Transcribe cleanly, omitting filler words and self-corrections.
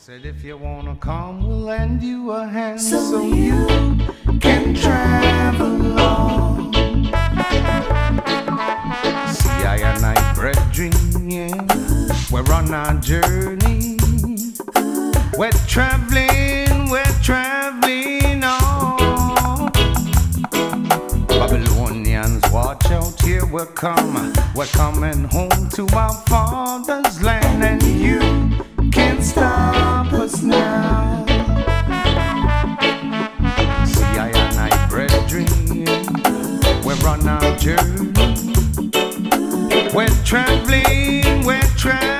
Said if you wanna come, we'll lend you a hand so you can travel on. See, I and I, brethren, yeah, we're on our journey. We're traveling on. Babylonians, watch out, here we're coming home to our father's land, and you can't stop us now. See, I and I, brethren, we're on our journey. We're traveling